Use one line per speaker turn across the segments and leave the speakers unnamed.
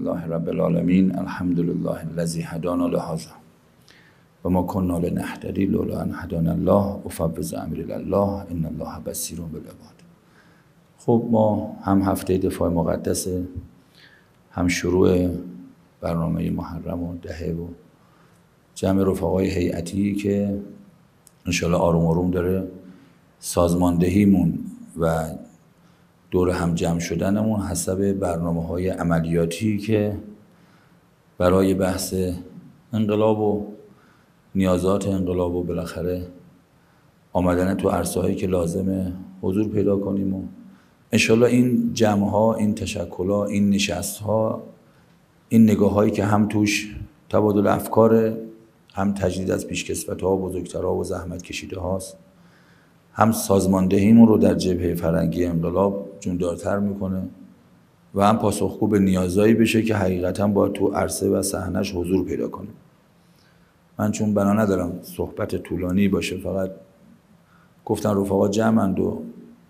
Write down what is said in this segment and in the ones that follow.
لله رب العالمین. الحمد لله الذی هدانا لهذا و ما كنا لنهتدی لولا ان هدانا الله افوض امری الی الله ان الله بصیر بالعباد. خب ما هم هفته دفاع مقدس، هم شروع برنامه محرم و دهه و جمع رفقای هیئتی که انشالله آروم آروم داره سازماندهیمون و دور هم جمع شدنمون حسب برنامه‌های عملیاتی که برای بحث انقلاب و نیازات انقلاب و بالاخره آمدن تو عرصه‌هایی که لازمه حضور پیدا کنیم و انشالله این جمع‌ها، این تشکل‌ها، این نشست‌ها، این نگاه‌هایی که هم توش تبادل افکار، هم تجدید از پیشکسوت‌ها و بزرگترها و زحمت کشیده هاست، هم سازماندهیمون رو در جبهه فرهنگی انقلاب جوندارتر میکنه و هم پاسخگو به نیازایی بشه که حقیقتاً باید تو عرصه و صحنه‌اش حضور پیدا کنه. من چون بنا ندارم صحبت طولانی باشه، فقط گفتن رفقا جمعند و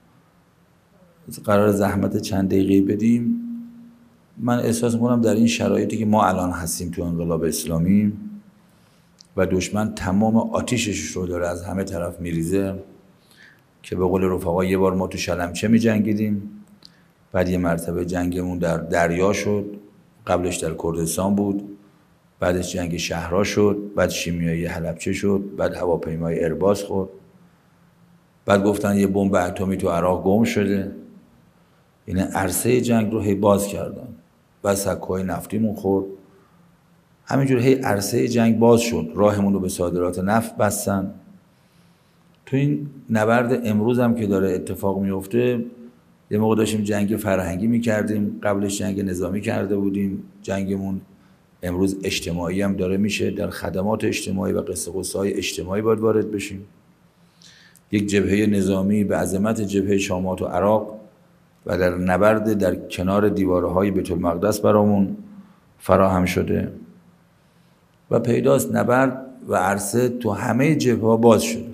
قرار زحمت چند دقیقه بدیم. من احساس میکنم در این شرایطی که ما الان هستیم تو انقلاب اسلامی و دشمن تمام آتیشش رو داره از همه طرف میریزه، که به قول رفقا یه بار ما تو شلمچه می جنگیدیم، بعد یه مرتبه جنگمون در دریا شد، قبلش در کردستان بود، بعدش جنگ شهرها شد، بعد شیمیایی حلبچه شد، بعد هواپیمای ایرباس خورد، بعد گفتن یه بمب اتمی تو عراق گم شده. این عرصه جنگ رو هی باز کردن، بعد سکوهای نفتیمون خورد، همینجور هی عرصه جنگ باز شد، راهمون رو به صادرات نفت بستن. تو این نبرد امروز هم که داره اتفاق میفته، یه موقع داشتیم جنگ فرهنگی میکردیم، قبلش جنگ نظامی کرده بودیم، جنگمون امروز اجتماعی هم داره میشه، در خدمات اجتماعی و قصه قصه‌های اجتماعی باید وارد بشیم. یک جبهه نظامی به عظمت جبهه شامات و عراق و در نبرد در کنار دیوارهای بیت المقدس برامون فراهم شده و پیداست نبرد و عرصه تو همه جبهه‌ها باز شده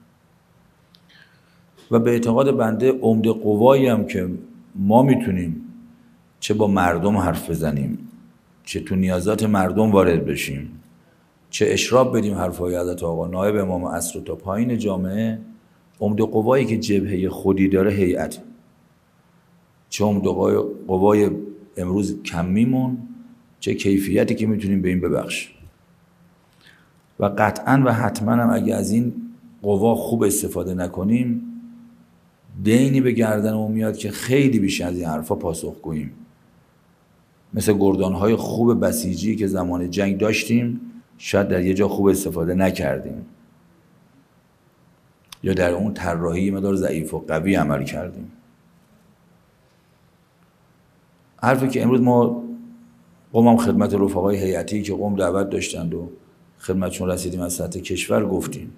و به اعتقاد بنده عمده قوایی هم که ما میتونیم چه با مردم حرف بزنیم، چه تو نیازات مردم وارد بشیم، چه اشراف بدیم حرفای حضرت آقا نایب امام عصر تا پایین جامعه، عمده قوایی که جبهه خودی داره هیئت، چه عمده قوای امروز کمیمون، چه کیفیتی که میتونیم به این ببخشیم. و قطعاً و حتماً هم اگه از این قوا خوب استفاده نکنیم، دینی به گردنمون میاد که خیلی بیش از این حرفا پاسخگوییم. مثل گردانهای خوب بسیجی که زمان جنگ داشتیم، شاید در یه جا خوب استفاده نکردیم یا در اون طراحی مقدار ضعیف و قوی عمل کردیم. حرفی که امروز ما قومم خدمت رفقای هیئتی که قوم دعوت داشتند و خدمتشون رسیدیم از سطح کشور گفتیم.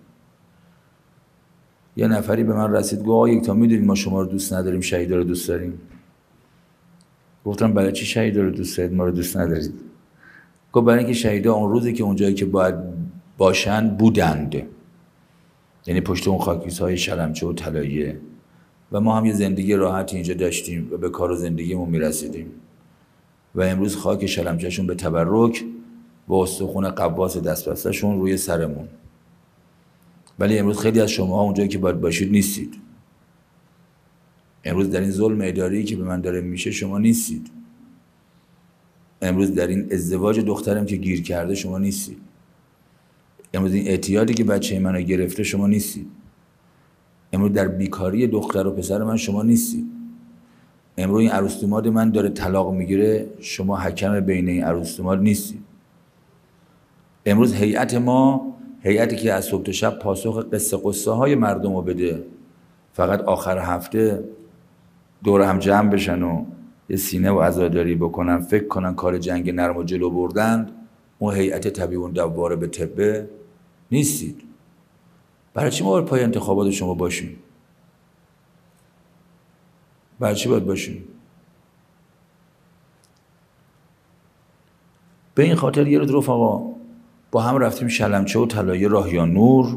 یه نفری به من رسید گفت آقا یکتا میدونید ما شما رو دوست نداریم، شهیدا رو دوست داریم. گفتم برای چی شهیدا رو دوست دارید ما رو دوست ندارید؟ گفت برای اینکه شهیدا اون روزی که اونجایی که باید باشن بودند، یعنی پشت اون خاکریزهای شلمچه و طلایه، و ما هم یه زندگی راحتی اینجا داشتیم و به کار و زندگیمون میرسیدیم و امروز خاک شلمچهشون به تبرک و استخون قواس دستبسته‌شون روی سرمون. ولی امروز خیلی از شما اونجایی که باید باشید نیستید. امروز در این ظلم اداری که به من داره میشه شما نیستید. امروز در این ازدواج دخترم که گیر کرده شما نیستید. امروز این اعتیادی که بچه منو گرفته شما نیستید. امروز در بیکاری دختر و پسر من شما نیستید. امروز این عروس‌داماد من داره طلاق میگیره، شما حکم بین این عروس‌داماد نیستید. امروز هیئت ما، هیئتی که از صبح تا شب پاسخ قصه قصه های مردم رو بده، فقط آخر هفته دور هم جمع بشن و یه سینه و عزاداری بکنن، فکر کنن کار جنگ نرم و جلو بردند، اون هیئت طبیب دواره به طبه نیستید. برای چی ما باید پای انتخابات شما باشیم؟ برای چی باید باشیم؟ به این خاطر یه روز رفقا با هم رفتیم شلمچه و طلایه راهیان نور،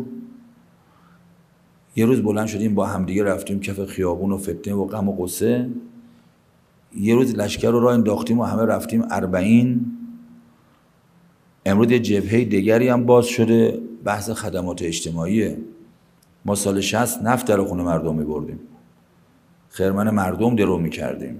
یه روز بلند شدیم با هم دیگه رفتیم کف خیابون و فتنه و غم و غصه، یه روز لشکر رو راه انداختیم و همه رفتیم اربعین. امروز یه جبهه دیگری هم باز شده، بحث خدمات اجتماعیه. ما سال 60 نفت در خونه مردم می‌بردیم، خرمن مردم درو می‌کردیم.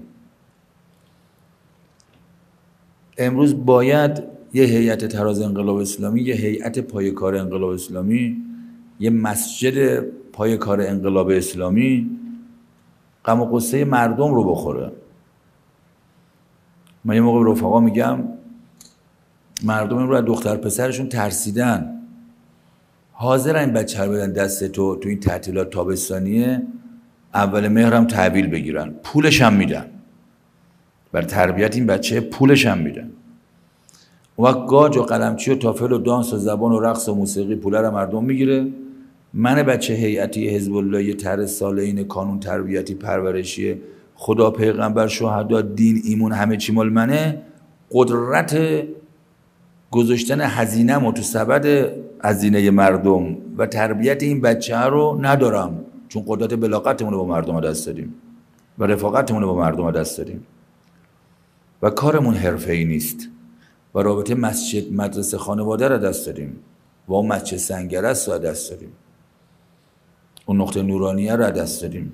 امروز باید یه هیئت تراز انقلاب اسلامی، یه هیئت پایه‌کار انقلاب اسلامی، یه مسجد پایه‌کار انقلاب اسلامی غم و غصه مردم رو بخوره. من یه موقع به رفقا میگم مردم این رو از دختر پسرشون ترسیدن، حاضرن این بچه رو بدن دست تو این تعطیلات تابستانیه، اول مهر هم تحویل بگیرن، پولش هم میدن، برای تربیت این بچه پولش هم میدن. اون وقت گاج و قلمچی و تافل و دانس و زبان و رقص و موسیقی پوله رو مردم میگیره. من بچه هیئتی حزب الله طرح صالحین کانون تربیتی پرورشی خدا پیغمبر شهدا دین ایمون همه چی مال منه، قدرت گذاشتن هزینه‌مو تو سبد هزینه مردم و تربیت این بچه رو ندارم، چون قدرت بلاغتمون رو با مردم دست دادیم و رفاقتمون رو با مردم دست دادیم و کارمون حرفه‌ای نیست و رابطه مسجد مدرسه خانواده رو دست دادیم و اون مسجد سنگرست رو دست دادیم، اون نقطه نورانیه رو دست دادیم.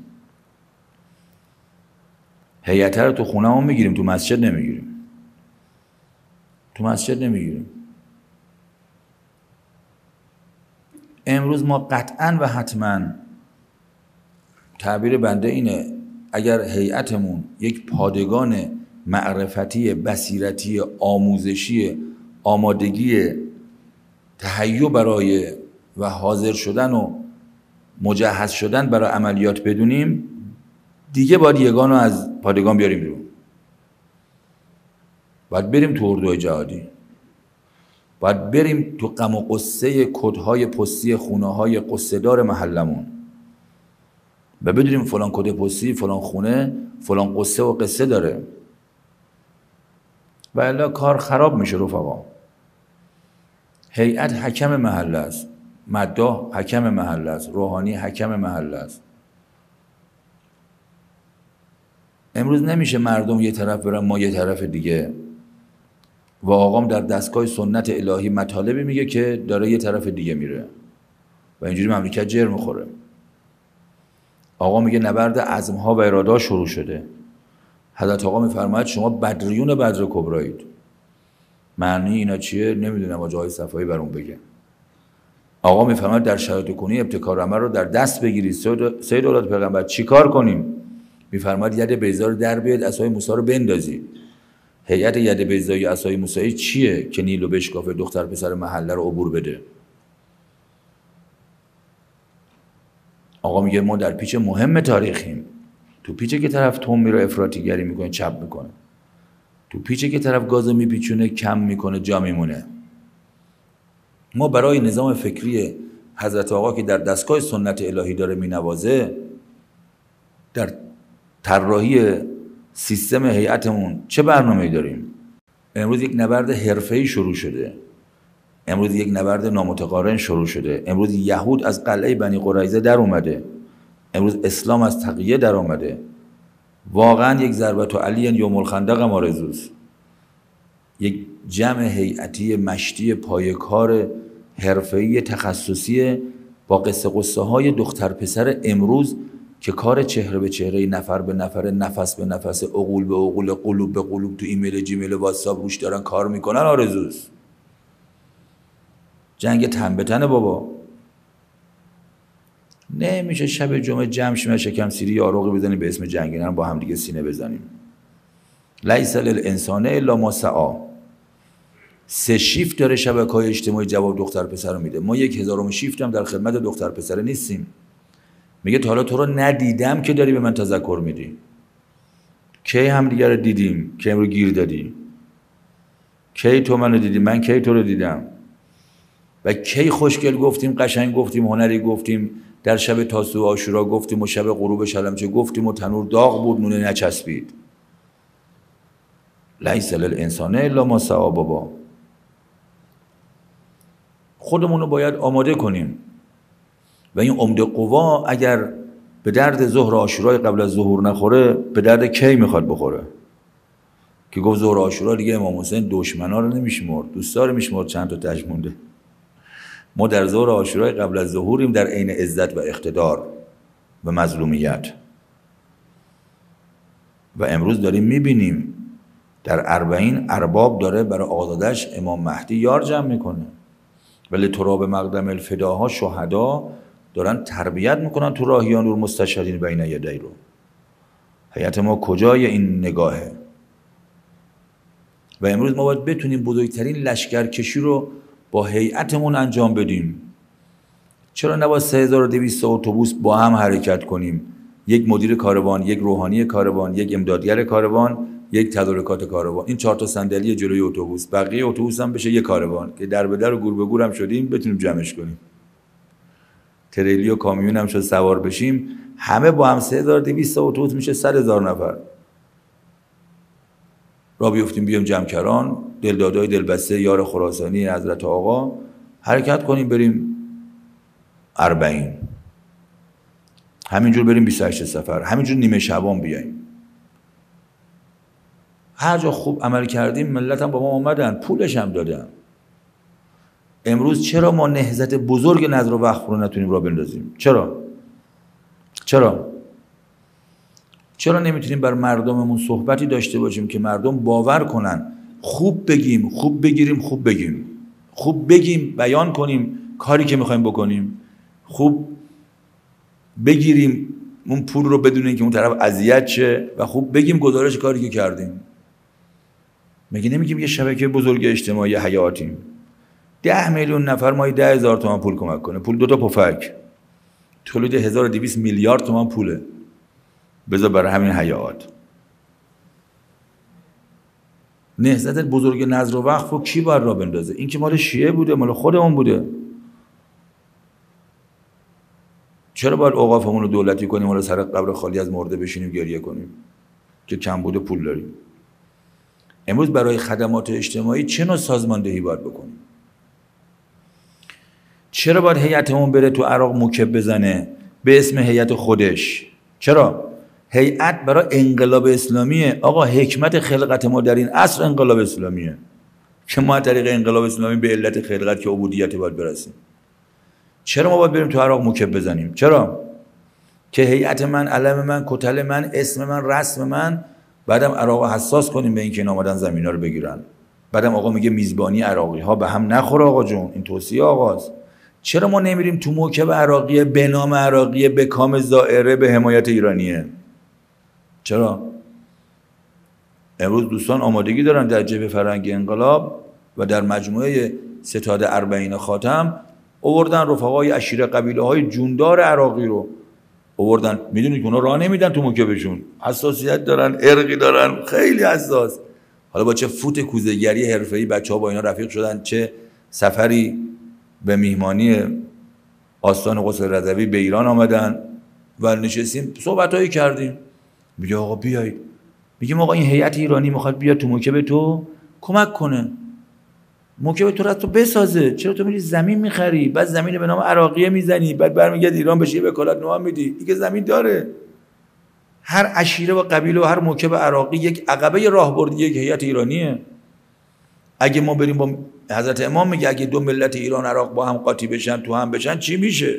هیئت رو تو خونه هم میگیریم، تو مسجد نمیگیریم، تو مسجد نمیگیریم. امروز ما قطعاً و حتماً، تعبیر بنده اینه، اگر هیئتمون یک پادگان معرفتی، بصیرتی، آموزشی، آمادگی تهیع برای و حاضر شدن و مجهز شدن برای عملیات بدونیم، دیگه باید یگان رو از پادگان بیاریم بیرون، باید بریم تو اردوهای جهادی، باید بریم تو غم و قصه کدهای پستی خونه‌های قصه‌دار محلمون و بدونیم فلان کد پستی فلان خونه فلان قصه و قصه داره، و الا کار خراب میشه رفقا. هیئت حکم محله است، مداح حکم محله است، روحانی حکم محله است. امروز نمیشه مردم یه طرف برن ما یه طرف دیگه، و آقام در دستگاه سنت الهی مطالبی میگه که داره یه طرف دیگه میره و اینجوری مملکت جر میخوره. آقا میگه نبرد عزمها و اراده شروع شده. حضرت آقا میفرماید شما بدریون بدر کبرایید. معنی اینا چیه نمیدونم، جای صفایی برام بگه. آقا میفرماید در شرایط کنی ابتکار عمل رو در دست بگیرید. سید اولاد پیغمبر چیکار کنیم؟ میفرماید ید بیضا رو در بیاد، عصای موسی رو بندازید. هیئت ید بیضایی عصای موسی چیه که نیل و بشکافه دختر پسر محله رو عبور بده؟ آقا میگه ما در پیچ مهم تاریخیم. تو پیچه که طرف توم میره افراطیگری میکنه، چپ میکنه. تو پیچه که طرف گازو میپیچونه، کم میکنه، جا میمونه. ما برای نظام فکری حضرت آقا که در دستگاه سنت الهی داره مینوازه، در طراحی سیستم هیئتمون چه برنامه‌ای داریم؟ امروز یک نبرد حرفه‌ای شروع شده. امروز یک نبرد نامتقارن شروع شده. امروز یهود از قلعه بنی قریظه در اومده. امروز اسلام از تقیه در اومده. واقعا یک ضربت علی یوم الخندق آرزوست. یک جمع هیئتی مشتی پایه‌کار حرفه‌ای تخصصی با قصه های دختر پسر امروز که کار چهره به چهره، نفر به نفر، نفس به نفس، عقول به عقول، قلوب به قلوب تو ایمیل جیمیل واتساپ روش دارن کار میکنن آرزوست. جنگ تن به تنه بابا. نمیشه شب جمعه جمع شیم شکم سیری یاروغی بزنیم به اسم جنگیدن با هم دیگه سینه بزنیم. لیس للانسان الا ما سعی. 3 شیفت داره شبکه‌های اجتماعی جواب دختر پسر رو میده. ما 1000م شیفت هم در خدمت دختر پسر نیستیم. میگه تا حالا تو رو ندیدم که داری به من تذکر میدی. کی هم دیگه رو دیدیم که امروز گیر دادی؟ کی تو منو دیدی؟ من کی تو رو دیدم؟ و کی خوشگل گفتیم، قشنگ گفتیم، هنری گفتیم، در شب تاسوعا و عاشورا گفتیم و شب غروب شلمچه گفتیم و تنور داغ بود نونه نچسبید. لیس للانسان الا ما سعی بابا. خودمون رو باید آماده کنیم و این عمده قوا اگر به درد ظهر عاشورای قبل از ظهور نخوره، به درد کی میخواد بخوره؟ که گفت ظهر عاشورا دیگه امام حسین دشمنا رو نمیشمرد، دوستا رو میشمرد، چند تا تاج مونده. ما در ظهر عاشورای قبل از ظهوریم در عین عزت و اقتدار و مظلومیت. و امروز داریم میبینیم در اربعین ارباب داره برای آزادش امام مهدی یار جمع میکنه، ولی تراب مقدم الفداها شهدا دارن تربیت میکنن تو راهیان و مستشهدین بین یدی رو. هیئت ما کجای این نگاهه؟ و امروز ما باید بتونیم بزرگترین لشکرکشی رو با هیئتمون انجام بدیم. چرا نباید 3200 اتوبوس با هم حرکت کنیم؟ یک مدیر کاروان، یک روحانی کاروان، یک امدادگر کاروان، یک تدارکات کاروان. این 4 تا صندلی جلوی اتوبوس، بقیه اتوبوس هم بشه یک کاروان که در به در و گور به گور هم شدیم بتونیم جمعش کنیم. تریلی و کامیون هم شد سوار بشیم، همه با هم 3200 اتوبوس میشه 100,000 نفر. را بیفتیم بیام جمکران، دلدادای دلبسته یار خراسانی حضرت آقا، حرکت کنیم بریم اربعین، همینجور بریم 28 صفر، همینجور نیمه شعبان بیاییم. هر جا خوب عمل کردیم ملت هم با ما آمدن، پولش هم دادن. امروز چرا ما نهضت بزرگ نذر و وقف رو نتونیم را بندازیم؟ چرا نمیتونیم بر مردممون صحبتی داشته باشیم که مردم باور کنن، خوب بگیم، خوب بگیریم، خوب بگیم، بیان کنیم کاری که میخوایم بکنیم، خوب بگیریم اون پول رو بدون اینکه اون طرف اذیت شه و خوب بگیم گزارش کاری که کردیم. مگه نمیگیم یه شبکه بزرگ اجتماعی حیاتیم، 10 میلیون نفر ماهی 10,000 تومان پول کمک کنه، پول 2 تا پفک، تولید 1200 میلیارد تومان پوله، بذار برای همین حیات. نهضت بزرگ نذر و وقف رو کی باید را بندازه؟ این که مال شیعه بوده، مال خودمون بوده. چرا باید اوقافمون رو دولتی کنیم ولی سر قبر خالی از مرده بشینیم گریه کنیم که کم بوده پول داریم؟ امروز برای خدمات اجتماعی چه نوع سازماندهی باید بکنیم؟ چرا باید هیئتمون بره تو عراق موکب بزنه به اسم هیئت خودش؟ چرا؟ هیئت برای انقلاب اسلامیه. آقا حکمت خلقت ما در این عصر انقلاب اسلامیه که ما از طریق انقلاب اسلامی به علت خلقت که عبودیت باید برسیم. چرا ما باید بریم تو عراق موکب بزنیم؟ چرا؟ که هیئت من، علم من، کتل من، اسم من، رسم من، بعدم عراق حساس کنیم به این که آمدن زمینا رو بگیرن. بعدم آقا میگه میزبانی عراقی ها به هم نخوره. آقا جون این توصیه آقاست. چرا ما نمیریم تو موکب عراقیه به نام عراقیه به کام زائره به حمایت ایرانیه؟ چرا؟ امروز دوستان آمادگی دارن در جبهه فرهنگی انقلاب و در مجموعه ستاد اربعین خاتم آوردن رفقای عشیره قبیله های جوندار عراقی رو آوردن. میدونید که اونا راه نمیدن تو موکبشون، حساسیت دارن، ارقی دارن، خیلی حساس. حالا با چه فوت کوزه‌گری حرفه‌ای بچه‌ها با اینا رفیق شدن، چه سفری به میهمانی آستان قصر رضوی به ایران آمدن و نشستیم صحبتایی کردیم. میگه آقا بیایید، میگیم آقا این هیئت ایرانی میخواد بیاد تو موکب تو کمک کنه، موکب تو رو تو بسازه. چرا تو میری زمین میخری، بعد زمین به نام عراقیه میزنی، بعد برمیگردی ایران بهش وکالت نامه میدی؟ این که زمین داره. هر عشیره و قبیله و هر موکب عراقی یک عقبه راهبردی یک هیئت ایرانیه. اگه ما بریم با حضرت امام میگه اگه دو ملت ایران عراق با هم قاطی بشن، تو هم بشن، چی میشه؟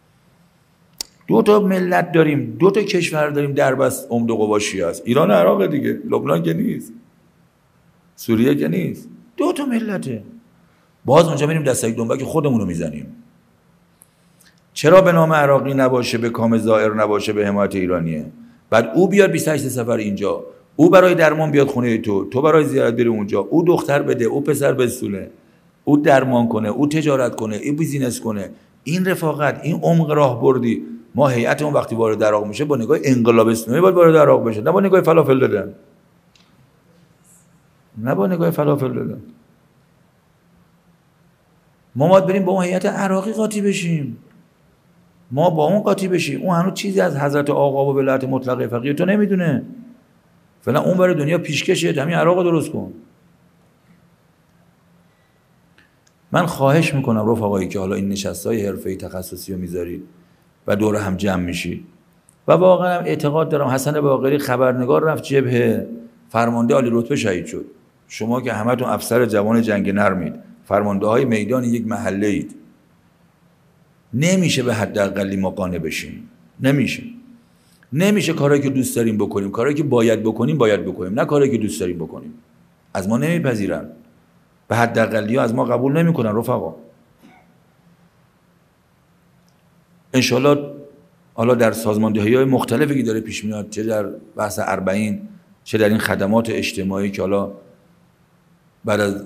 2 تا ملت داریم، 2 تا کشور داریم، دربست عمد قوا شیعه است. ایران و عراق دیگه، لبنان که نیست، سوریه که نیست، 2 تا ملته. باز اونجا میریم دستک دنبک خودمون رو میزنیم. چرا به نام عراقی نباشه، به کام زائر نباشه، به حمایت ایرانیه؟ بعد او بیاد 28 سفر اینجا، او برای درمان بیاد خونه تو برای زیارت بری اونجا، او دختر بده، او پسر بسونه، او درمان کنه، او تجارت کنه، او بیزینس کنه. این رفاقت، این عمق راهبردی. ما هیئتمون وقتی وارد عراق میشه با نگاه انقلاب اسلامی باید وارد عراق بشه، نه با نگاه فلافل دادن، نه با نگاه فلافل دادن. ما باید بریم با اون هیئت عراقی قاطی بشیم، ما با اون قاطی بشیم. اون هنوز چیزی از حضرت آقا و ولایت مطلقه فقیه تو نمیدونه. فعلا اون برای دنیا پیشکشه، همین عراق رو درست کن. من خواهش میکنم رفقایی که حالا این نشستای حرفه‌ای تخصصی رو میذارید و دور هم جمع میشید و واقعا اعتقاد دارم حسن باقری خبرنگار رفت جبهه، فرمانده عالی رتبه شهید شد. شما که همتون افسر جوان جنگ نرمید، فرمانده های میدان یک محله اید، نمیشه به حداقلی ما قانع بشیم. نمیشه کارایی که دوست داریم بکنیم، کارایی که باید بکنیم نه کارایی که دوست داریم بکنیم. از ما نمیپذیرن، به حداقلی از ما قبول نمیکنن رفقا. انشالله حالا در سازماندهی‌های مختلفی که داره پیش میاد، چه در بحث 40، چه در این خدمات اجتماعی که حالا بعد از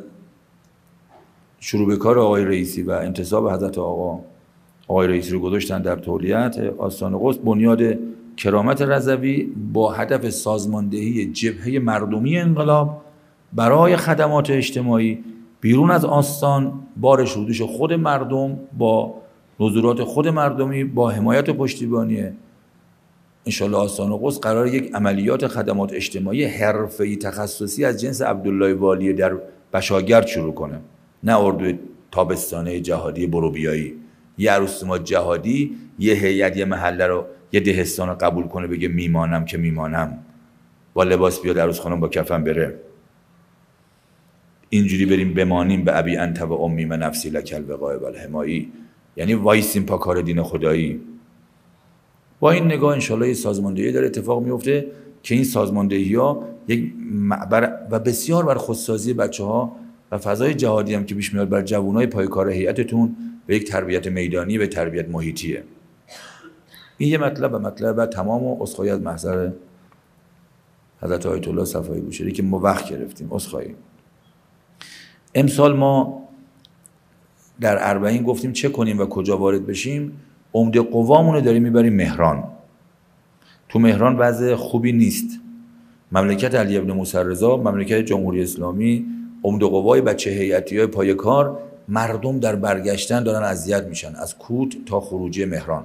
شروع به کار آقای رئیسی و انتصاب حضرت آقای رئیسی رو گذاشتن در تولیت آستان قدس، بنیاد کرامت رضوی با هدف سازماندهی جبهه مردمی انقلاب برای خدمات اجتماعی بیرون از آستان، بارش رو دوش خود مردم، با نظورات خود مردمی، با حمایت و پشتیبانی انشالله آستان قدس قرار یک عملیات خدمات اجتماعی حرفه‌ای تخصصی از جنس عبدالله والی در بشاگرد شروع کنه. نه اردوی تابستانه جهادی بروبیایی، یه عروسیمات جهادی یه هیئت یه محله رو یه دهستان رو قبول کنه بگه میمانم که میمانم، با لباس بیاد عروس خانم با کفن بره. اینجوری بریم بمانیم به ابی انت و امی من نفسی لک الوقای و الحمایی، یعنی وایسیم پا کار دین خدایی. با این نگاه انشالله یه سازماندهی داره اتفاق میفته که این سازماندهی‌ها یک معبر و بسیار بر خودسازی بچه‌ها و فضای جهادی هم که پیش میاد بر جوانای پایکار هیئتتون به یک تربیت میدانی و تربیت محیطیه. این یه مطلب و مطلب تمام و عذرخواهی از محضر حضرت آیت الله صفایی بوشهری که ما وقت گرفتیم، عذرخواهی. امسال ما در 40 گفتیم چه کنیم و کجا وارد بشیم. عمده قوامون رو داریم میبریم مهران. تو مهران وضع خوبی نیست. مملکت علی ابن موسی رضا، مملکت جمهوری اسلامی، عمده قوای بچه هیئتی‌های پای کار، مردم در برگشتن دارن اذیت میشن از کوت تا خروجی مهران.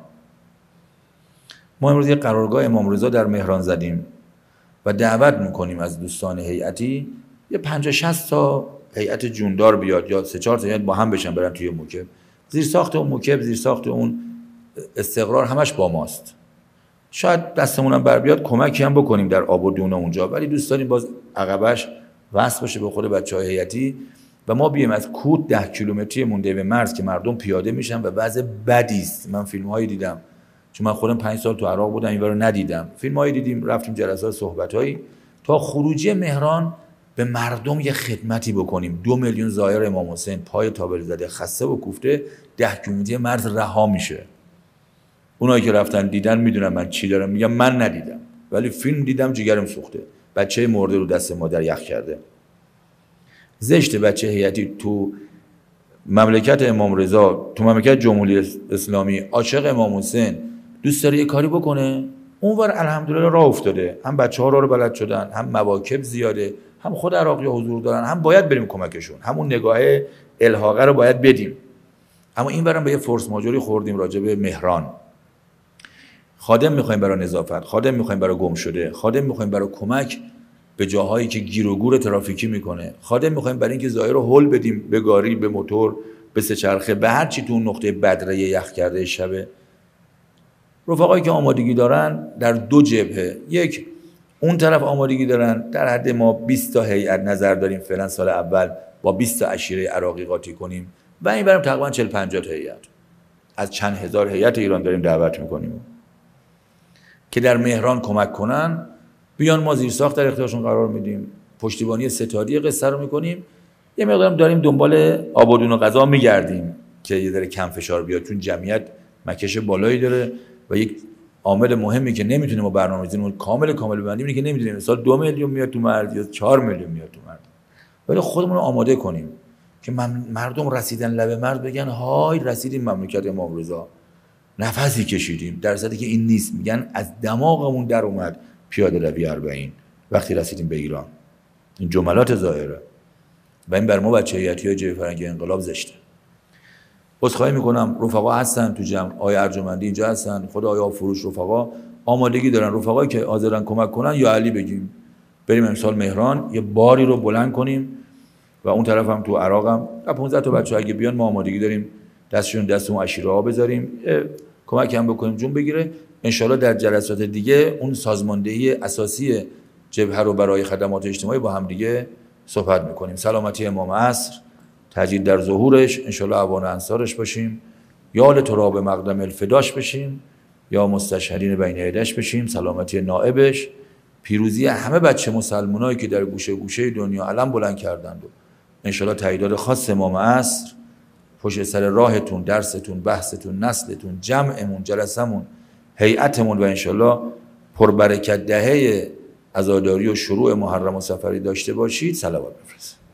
ما امروز یه قرارگاه امام رضا در مهران زدیم و دعوت میکنیم از دوستان هیئتی یه 50-60 تا هیئت جوندار بیاد یا 3-4 تا هیئت با هم بشن برن توی موکب. زیر ساخت اون موکب، زیر ساخت اون استقرار همش با ماست. شاید دستمون هم بر بیاد کمکی هم بکنیم در آب و دون اونجا، ولی دوست داریم باز عقبش وصل باشه به خود بچهای هیئتی و ما بیایم از کوت 10 کیلومتری مونده به مرز که مردم پیاده میشن و وضع بدی است. من فیلم‌هایی دیدم، چون من خودم 5 سال تو عراق بودم، اینورا ندیدم. فیلم‌هایی دیدیم، رفتیم جلسات، صحبت‌هایی تا خروجی مهران به مردم یه خدمتی بکنیم. 2 میلیون زائر امام حسین پای تابل زده، خسته و کوفته، 10 کیلومتری مرز رها میشه. اونایی که رفتن دیدن میدونن من چی دارم میگم. من ندیدم ولی فیلم دیدم، جگرم سوخته. بچه مرده رو دست مادر یخ کرده. زشت بچه هیئتی تو مملکت امام رضا، تو مملکت جمهوری اسلامی، عاشق امام حسین، دوست داره یه کاری بکنه، اونور الحمدلله راه افتاده، هم بچه‌ها رو بلد شدن، هم مواکب زیاده، هم خود عراقی حضور دارن، هم باید بریم کمکشون، همون نگاه الحاقه رو باید بدیم. اما اینورم به یه فورس ماژوری خوردیم راجع به مهران. خادم میخوایم برای نظافت، خادم میخوایم برای گم شده، خادم میخوایم برای کمک به جاهایی که گیر و گور ترافیکی میکنه، خادم میخوایم برای اینکه ظاهر رو هول بدیم به گاری، به موتور، به سه‌چرخه، به هر چی تو اون نقطه بدره یخ کرده شبه. رفقایی که آمادگی دارن در 2 جبهه، یک اون طرف آمادگی دارن در حد ما 20 تا هیئت نظر داریم فعلا سال اول با 20 تا عشیره عراقی قاطی کنیم و این برام تقریبا 40-50 تا هیئت از چند هزار هیئت ایران داریم دعوت میکنیم که در مهران کمک کنن. بیان ما زیر ساخت در اختیارشون قرار میدیم، پشتیبانی ستادی قصه رو میکنیم. یه مقدارم داریم دنبال آبادون و غذا میگردیم که یه ذره کم فشار بیاد، چون جمعیت مکش بالایی داره و یک عامل مهمی که نمیتونیم ما برنامه‌ریزیمون کامل ببندیم اینه که نمیدونیم مثلا 2 میلیون میاد تو مرز یا 4 میلیون میاد تو مرز، ولی خودمون رو آماده کنیم که مردم رسیدن لب مرز بگن های رسیدیم مملکت امام رضا، نفسی کشیدیم، در صورتی که این نیست، میگن از دماغمون در اومد پیاده روی 40 وقتی رسیدیم به ایران. این جملات ظاهره و این بر ما بچه هیئتی‌های جبهه فرنگی انقلاب زشته. عذرخواهی میکنم، رفقا هستن تو جمع، آقای ارجمندی اینجا هستن، خود آقای فروش، رفقا آمادگی دارن، رفقایی که حاضرن کمک کنن یا علی بگیم بریم امسال مهران یه باری رو بلند کنیم و اون طرف هم تو عراق هم 15 تا بچه اگه بیان ما آمادگی داریم دستشون دستمون عشیره ها بذاریم، کمک هم بکنیم جون بگیره. انشالله در جلسات دیگه اون سازماندهی اساسی جبهه رو برای خدمات اجتماعی با هم دیگه صحبت میکنیم. سلامتی امام عصر، تجدید در ظهورش، انشالله اعوان انصارش باشیم، یا لتراب مقدم الفداش بشیم، یا مستشهدین بین یدیش بشیم. سلامتی نائبش، پیروزی همه بچه مسلمانایی که در گوشه گوشه دنیا علم بلند کردند و انشالله تاییدات خاص امام عصر پشت سر راهتون، درستون، بحثتون، نسلتون، جمعمون، جلسمون، هیئتمون و انشالله پربرکت دهه عزاداری و شروع محرم و صفری داشته باشید. صلوات بفرستید.